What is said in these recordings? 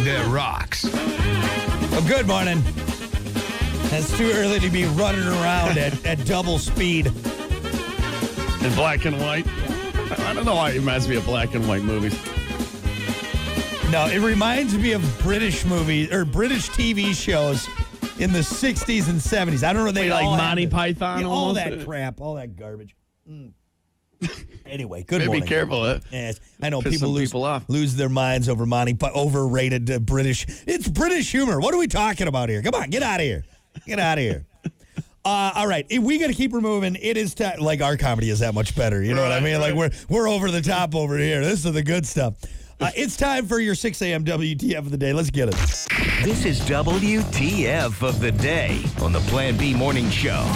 that rocks. Well, good morning. It's too early to be running around at double speed. In black and white. I don't know why it reminds me of black and white movies. No, it reminds me of British movies or British TV shows in the 60s and 70s. I don't know. They like all Monty had Python all almost? that crap, all that garbage. Anyway, good Maybe morning. be careful. Yes, I know Piss people some people off. lose their minds over overrated British. It's British humor. What are we talking about here? Come on, get out of here. Get out of here. All right, we got to keep her moving. It is time. Like our comedy is that much better. You know what I mean? Right. Like we're over the top over here. This is the good stuff. It's time for your 6 a.m. WTF of the day. Let's get it. This is WTF of the day on the Plan B Morning Show.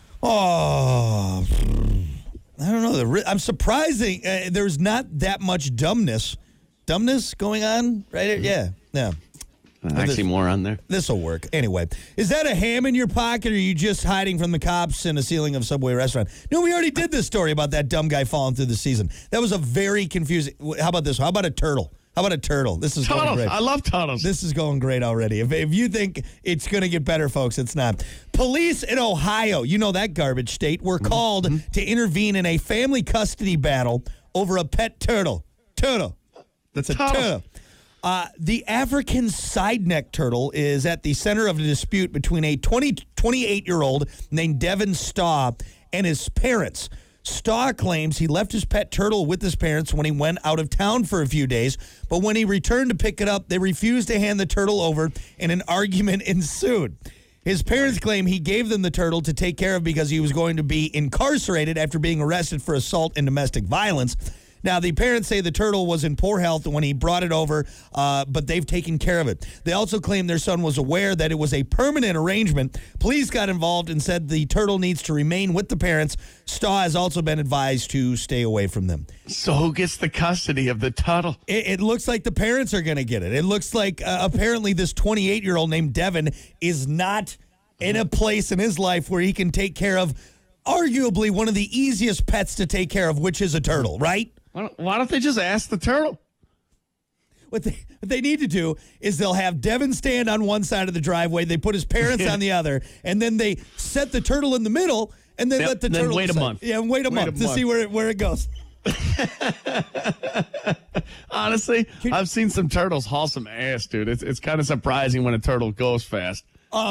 Oh, I don't know. I'm surprising. There's not that much dumbness going on, right? Yeah. Actually, more on there. This will work. Anyway, is that a ham in your pocket, or are you just hiding from the cops in the ceiling of Subway restaurant? No, we already did this story about that dumb guy falling through the season. That was a very confusing. How about this one? How about a turtle? This is going great. I love turtles. This is going great already. If you think it's going to get better, folks, it's not. Police in Ohio, you know that garbage state, were called to intervene in a family custody battle over a pet turtle. That's a turtle. The African side-neck turtle is at the center of a dispute between a 28-year-old named Devin Staw and his parents. Staw claims he left his pet turtle with his parents when he went out of town for a few days, but when he returned to pick it up, they refused to hand the turtle over, and an argument ensued. His parents claim he gave them the turtle to take care of because he was going to be incarcerated after being arrested for assault and domestic violence. Now, the parents say the turtle was in poor health when he brought it over, but they've taken care of it. They also claim their son was aware that it was a permanent arrangement. Police got involved and said the turtle needs to remain with the parents. Staw has also been advised to stay away from them. So who gets the custody of the turtle? It looks like the parents are going to get it. It looks like apparently this 28-year-old named Devin is not in a place in his life where he can take care of arguably one of the easiest pets to take care of, which is a turtle, right? Why don't they just ask the turtle? What they need to do is they'll have Devin stand on one side of the driveway, they put his parents on the other, and then they set the turtle in the middle, and then let the turtle wait a month. Yeah, wait a month to see where it goes. Honestly, I've seen some turtles haul some ass, dude. It's kind of surprising when a turtle goes fast.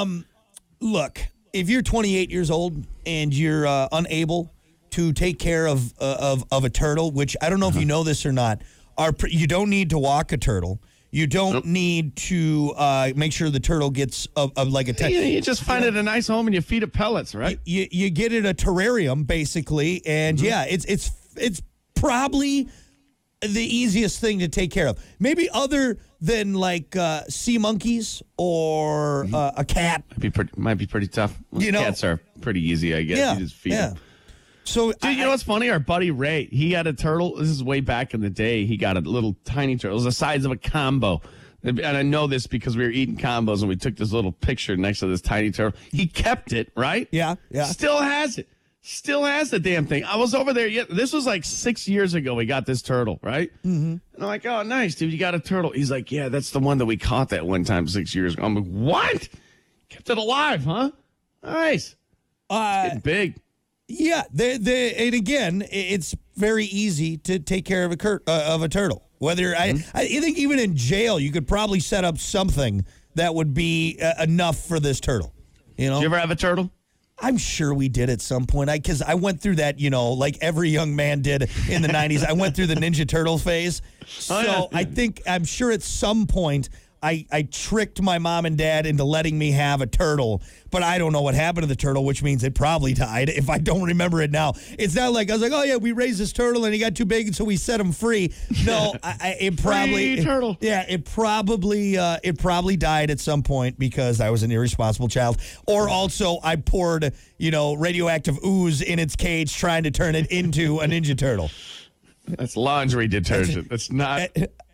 Look, if you're 28 years old and you're unable to take care of a turtle, which I don't know if you know this or not, you don't need to walk a turtle. You don't need to make sure the turtle gets like a You just find it a nice home and you feed it pellets, right? You get it a terrarium basically, and it's probably the easiest thing to take care of. Maybe other than like sea monkeys or a cat. Might be pretty tough. Cats are pretty easy, I guess. Yeah, You just feed them. So, dude, you know what's funny? Our buddy Ray, he had a turtle. This is way back in the day. He got a little tiny turtle. It was the size of a combo. And I know this because we were eating combos and we took this little picture next to this tiny turtle. He kept it, right? Yeah. Still has it. Still has the damn thing. I was over there. This was like 6 years ago we got this turtle, right? Mm-hmm. And I'm like, oh, nice, dude. You got a turtle. He's like, yeah, that's the one that we caught that one time 6 years ago. I'm like, what? Kept it alive, huh? Nice. It's getting big. Yeah, and again, it's very easy to take care of a turtle. Whether I think even in jail, you could probably set up something that would be enough for this turtle. You know, did you ever have a turtle? I'm sure we did at some point. Because I went through that, like every young man did in the 90s. I went through the Ninja Turtle phase. So I'm sure at some point I tricked my mom and dad into letting me have a turtle, but I don't know what happened to the turtle, which means it probably died if I don't remember it now. It's not like I was like, oh yeah, we raised this turtle and he got too big, and so we set him free. No, it probably turtle. Yeah, it probably died at some point because I was an irresponsible child, or also I poured radioactive ooze in its cage trying to turn it into a Ninja Turtle. That's laundry detergent. That's not.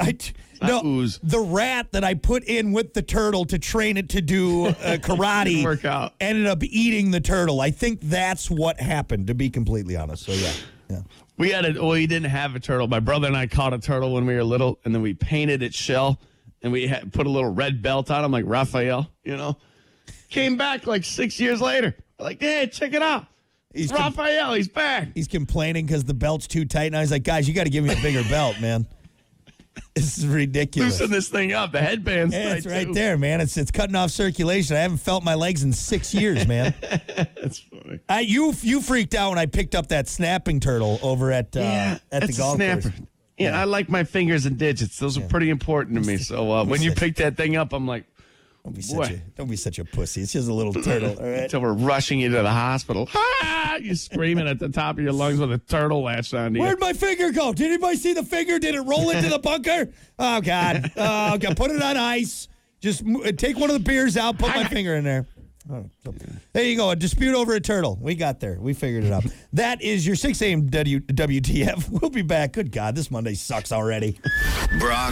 Ooze. The rat that I put in with the turtle to train it to do karate didn't work out. Ended up eating the turtle. I think that's what happened, to be completely honest. So yeah. We didn't have a turtle. My brother and I caught a turtle when we were little, and then we painted its shell, and we put a little red belt on him like Raphael, Came back like 6 years later. Like, hey, check it out. It's Raphael, he's back. He's complaining because the belt's too tight. And I was like, guys, you got to give me a bigger belt, man. This is ridiculous. Loosen this thing up. The headband's yeah, tight, it's right too. there, man. It's cutting off circulation. I haven't felt my legs in 6 years, man. That's funny. You freaked out when I picked up that snapping turtle over at the golf course. Yeah, I like my fingers and digits. Those are pretty important to me. So when you pick that thing up, I'm like, don't be such a pussy. It's just a little turtle, all right? Until we're rushing you to the hospital. Ah! You're screaming at the top of your lungs with a turtle latched onto you. Where'd my finger go? Did anybody see the finger? Did it roll into the bunker? Oh, God. Oh, God. Put it on ice. Just take one of the beers out, put my finger in there. Oh, so there you go. A dispute over a turtle. We got there. We figured it out. That is your 6 a.m. WTF. We'll be back. Good God, this Monday sucks already. Brock